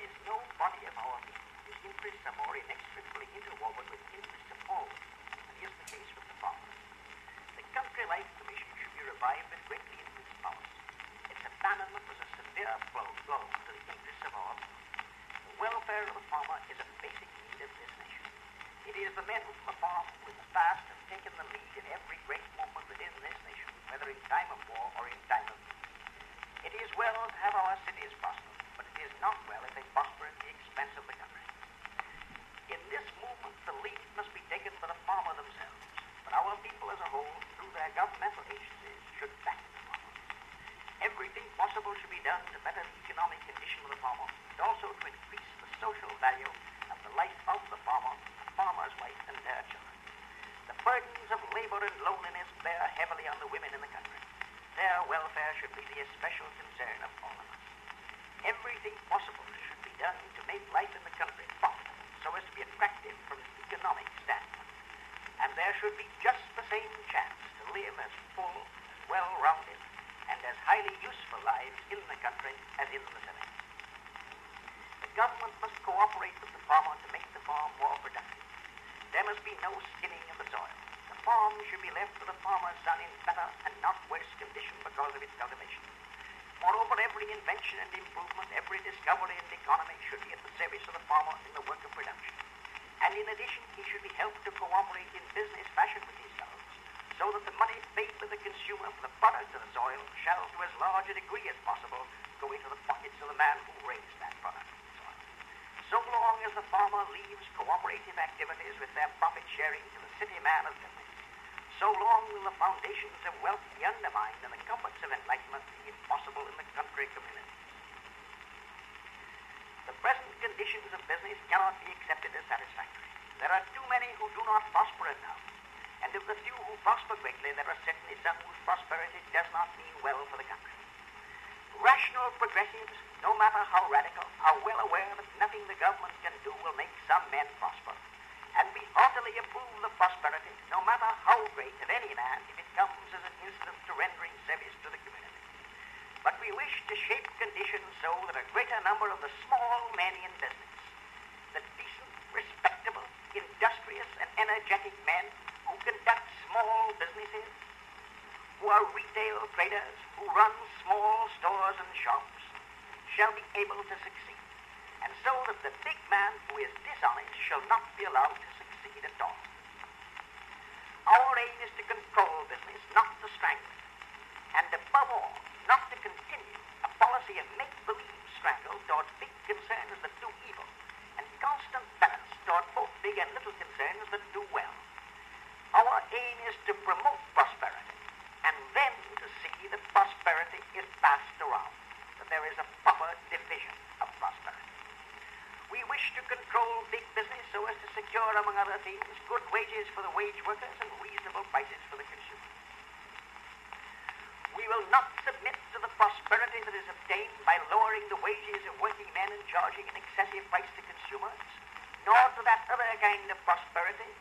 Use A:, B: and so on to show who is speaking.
A: is no body of our people whose interests are more inextricably interwoven with the interests of all, than is the case with the farmers. The Country Life Commission should be revived with greatly increased powers. Its abandonment was a severe blow to the interests of our people. The welfare of the farmer is a basic need of this nation. It is the men from the farm who in the past have taken the lead in every great movement within this nation, whether in time of war or in time of peace. It is well to have our cities prosper, but it is not well if they prosper at the expense of the country. In this movement, the lead must be taken by the farmer themselves, but our people as a whole, through their governmental agencies, should back the farmer. Everything possible should be done to better the economic condition of the farmer, and also to increase the social value of the life of the farmer, the farmer's wife, and their children. The burdens of labor and loneliness bear heavily on the women in the country. Their welfare should be the especial concern of all of us. Everything possible should be done to make life in the country profitable, so as to be attractive from an economic standpoint. And there should be just the same chance to live as full, well-rounded, and as highly useful lives in the country as in the city. The government must cooperate with the farmer to make the farm more productive. There must be no skinning of the soil. The farm should be left to the farmer's son in better and not worse condition because of its cultivation. Moreover, every invention and improvement, every discovery and economy should be at the service of the farmer in the work of production. And in addition, he should be helped to cooperate in business fashion with yourselves, so that the money paid to the consumer for the product of the soil shall, to as large a degree as possible, go into the pockets of the man who raised that product of the soil. So long as the farmer leaves cooperative activities with their profit sharing to the city man of business, so long will the foundations of wealth be undermined and the comforts of enlightenment be impossible in the country communities. The present conditions of business cannot be accepted as satisfactory. There are too many who do not prosper enough, and of the few who prosper greatly, there are certainly some whose prosperity does not mean well for the country. Rational progressives, no matter how radical, are well aware that nothing the government can do will make some men prosper, and we heartily approve the prosperity, no matter how great, of any man if it comes as an incident to rendering service to the community. But we wish to shape conditions so that a greater number of the small men in business, the decent, respectable, industrious, and energetic men who conduct small businesses, who are retail traders, who run small stores and shops, shall be able to succeed, and so that the big man who is dishonest shall not be allowed to succeed at all. Our aim is to control business, not to strangle it, and above all, not to continue a policy of make-believe strangle toward big concerns that do evil, and constant balance toward both big and little concerns that do well. Our aim is to promote prosperity, and then to see that prosperity is passed around, that there is a proper division of prosperity. We wish to control big business so as to secure, among other things, good wages for the wage workers and reasonable prices for the consumer. We will not submit to the prosperity that is obtained by lowering the wages of working men and charging an excessive price to consumers, nor to that other kind of prosperity